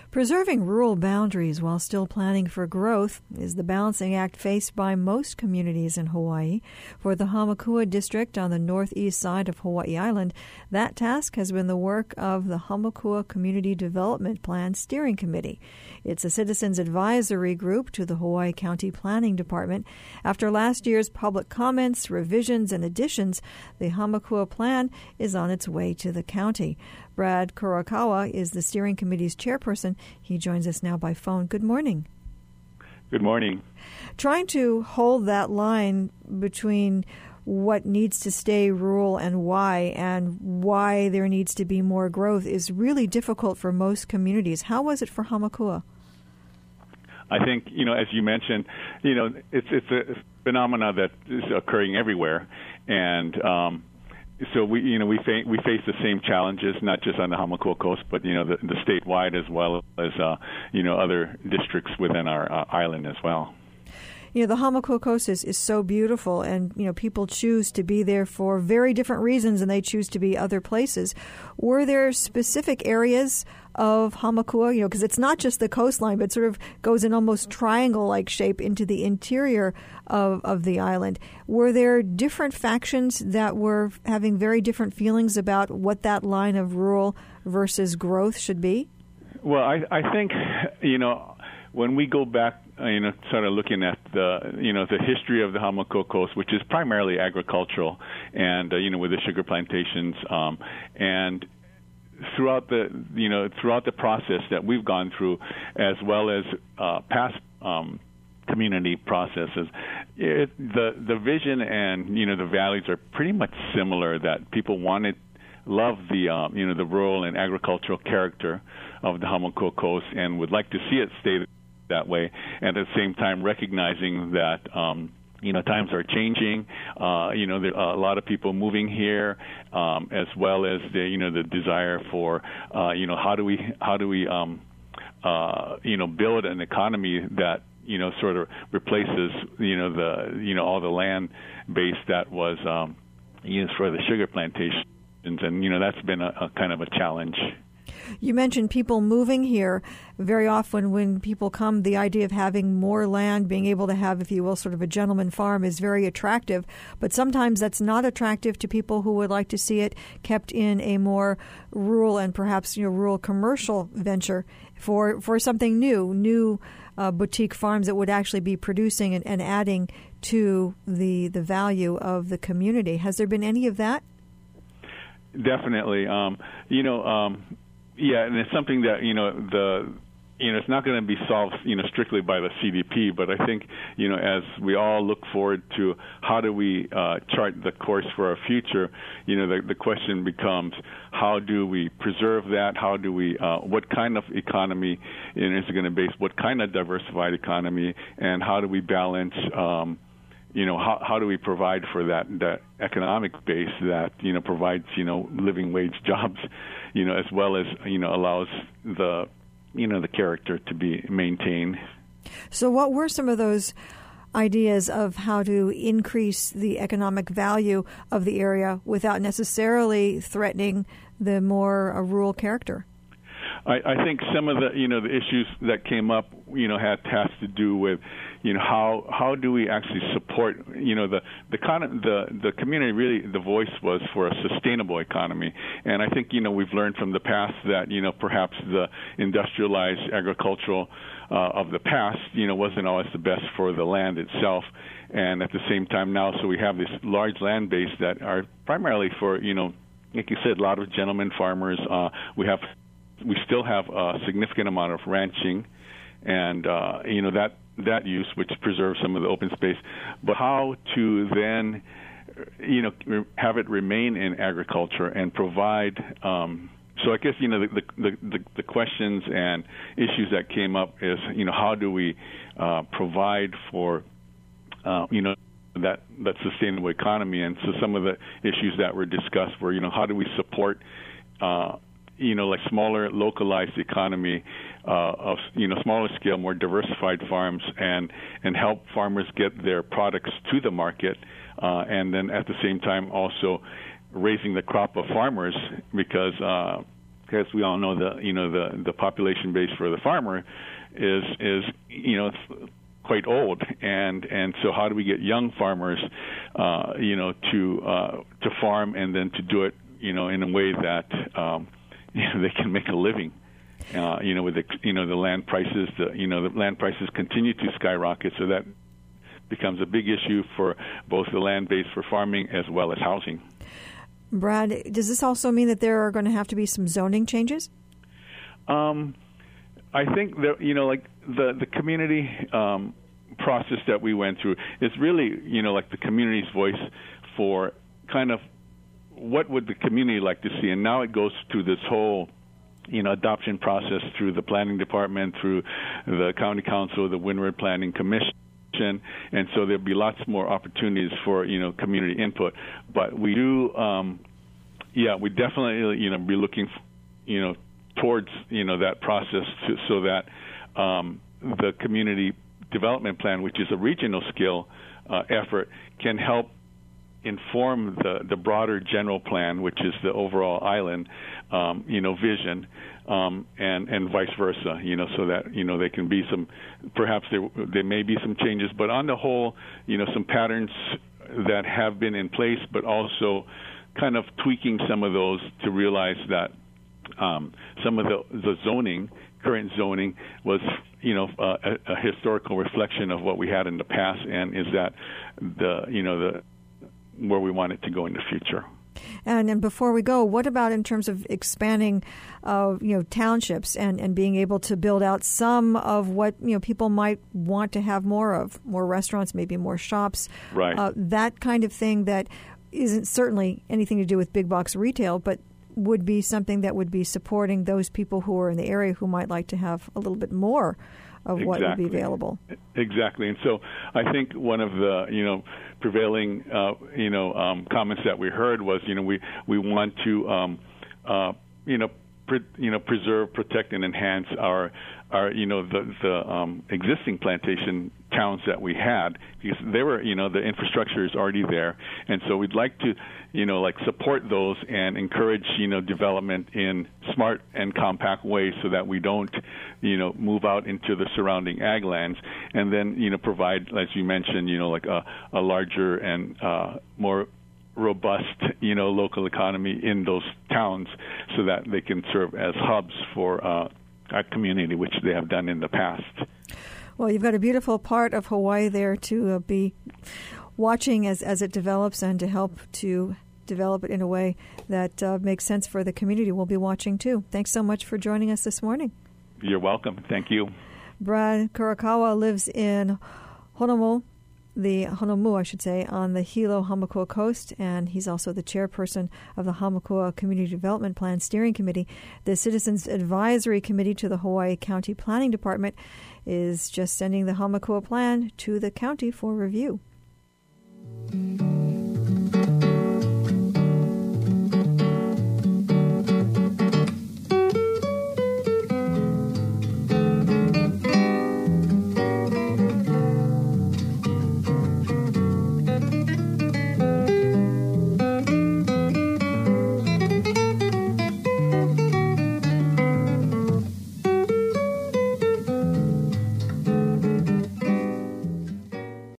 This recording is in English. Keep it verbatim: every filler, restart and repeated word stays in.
Preserving rural boundaries while still planning for growth is the balancing act faced by most communities in Hawaii. For the Hamakua District on the northeast side of Hawaii Island, that task has been the work of the Hamakua Community Development Plan Steering Committee. It's a citizens advisory group to the Hawaii County Planning Department. After last year's public comments, revisions, and additions, the Hamakua Plan is on its way to the county. Brad Kurokawa is the steering committee's chairperson. He joins us now by phone. Good morning. Good morning. Trying to hold that line between what needs to stay rural and why, and why there needs to be more growth is really difficult for most communities. How was it for Hamakua? I think, you know, as you mentioned, you know, it's it's a phenomena that is occurring everywhere, and um, so we, you know, we fa- we face the same challenges, not just on the Hamakua Coast, but you know, the, the statewide as well as uh, you know, other districts within our uh, island as well. You know, the Hamakua Coast is, is so beautiful, and, you know, people choose to be there for very different reasons, and they choose to be other places. Were there specific areas of Hamakua, you know, because it's not just the coastline, but it sort of goes in almost triangle-like shape into the interior of, of the island. Were there different factions that were having very different feelings about what that line of rural versus growth should be? Well, I, I think, you know, when we go back, uh, you know, sort of looking at the, you know, the history of the Hamakua Coast, which is primarily agricultural, and uh, you know, with the sugar plantations, um, and throughout the, you know, throughout the process that we've gone through, as well as uh, past um, community processes, it, the the vision and you know the values are pretty much similar. That people wanted, love the um, you know the rural and agricultural character of the Hamakua Coast, and would like to see it stay that way, and at the same time recognizing that um, you know times are changing. Uh, you know, there are a lot of people moving here, um, as well as the you know the desire for uh, you know how do we how do we um, uh, you know build an economy that you know sort of replaces you know the you know all the land base that was um, used for the sugar plantations, and you know that's been a, a kind of a challenge. You mentioned people moving here. Very often when people come, the idea of having more land, being able to have, if you will, sort of a gentleman farm is very attractive. But sometimes that's not attractive to people who would like to see it kept in a more rural and perhaps you know rural commercial venture for, for something new, new uh, boutique farms that would actually be producing and, and adding to the, the value of the community. Has there been any of that? Definitely. Um, you know, um, Yeah, and it's something that you know the you know it's not going to be solved you know strictly by the C D P, but I think you know as we all look forward to how do we uh, chart the course for our future, you know the the question becomes how do we preserve that? How do we uh, what kind of economy you know, is it going to base? What kind of diversified economy, and how do we balance? Um, You know, how how do we provide for that that economic base that you know provides you know living wage jobs, you know, as well as you know allows the you know the character to be maintained. So, what were some of those ideas of how to increase the economic value of the area without necessarily threatening the more uh, rural character? I, I think some of the you know the issues that came up you know had has to do with you know how how do we actually support you know the the kind of the the community really the voice was for a sustainable economy, and I think you know we've learned from the past that you know perhaps the industrialized agricultural uh, of the past you know wasn't always the best for the land itself, and at the same time now so we have this large land base that are primarily for you know like you said a lot of gentlemen farmers. Uh, we have we still have a significant amount of ranching, and uh, you know that. that use, which preserves some of the open space, but how to then, you know, have it remain in agriculture and provide. Um, so I guess you know the, the the the questions and issues that came up is you know how do we uh, provide for uh, you know that that sustainable economy, and so some of the issues that were discussed were you know how do we support. Uh, you know, like smaller localized economy uh, of, you know, smaller scale, more diversified farms and, and help farmers get their products to the market uh, and then at the same time also raising the crop of farmers because, uh, because we all know the you know the the population base for the farmer is is you know quite old, and and so how do we get young farmers uh, you know to uh, to farm and then to do it you know in a way that um, you know, they can make a living. Uh, you know, with the you know the land prices, the you know the land prices continue to skyrocket, so that becomes a big issue for both the land base for farming as well as housing. Brad, does this also mean that there are going to have to be some zoning changes? Um, I think that you know, like the the community um, process that we went through is really you know like the community's voice for kind of what would the community like to see, and now it goes through this whole you know, adoption process through the planning department, through the county council, the Windward Planning Commission, and so there'll be lots more opportunities for, you know, community input. But we do, um, yeah, we definitely, you know, be looking, you know, towards, you know, that process to, so that um, the community development plan, which is a regional scale uh, effort, can help inform the, the broader general plan, which is the overall island, um, you know, vision, um, and and vice versa, you know, so that you know there can be some, perhaps there there may be some changes, but on the whole, you know, some patterns that have been in place, but also kind of tweaking some of those to realize that um, some of the the zoning, current zoning, was you know uh, a, a historical reflection of what we had in the past, and is that the you know the where we want it to go in the future. And and before we go, what about in terms of expanding, uh, you know, townships and, and being able to build out some of what you know people might want to have more of, more restaurants, maybe more shops, right? Uh, that kind of thing that isn't certainly anything to do with big box retail, but would be something that would be supporting those people who are in the area who might like to have a little bit more of what exactly. would be available. Exactly. And so I think one of the, you know, prevailing, uh, you know, um, comments that we heard was, you know, we, we want to, um, uh, you know, pre- you know, preserve, protect, and enhance our, our, you know, the, the um, existing plantation towns that we had, because they were, you know, the infrastructure is already there. And so we'd like to, you know, like support those and encourage, you know, development in smart and compact ways so that we don't, you know, move out into the surrounding ag lands, and then, you know, provide, as you mentioned, you know, like a, a larger and uh, more robust, you know, local economy in those towns so that they can serve as hubs for uh, our community, which they have done in the past. Well, you've got a beautiful part of Hawaii there to uh, be watching as, as it develops and to help to develop it in a way that uh, makes sense for the community. We'll be watching, too. Thanks so much for joining us this morning. You're welcome. Thank you. Brad Kurakawa lives in Honomu, the Honomu, I should say, on the Hilo Hamakua coast, and he's also the chairperson of the Hamakua Community Development Plan Steering Committee. The Citizens Advisory Committee to the Hawaii County Planning Department is just sending the Hamakua plan to the county for review.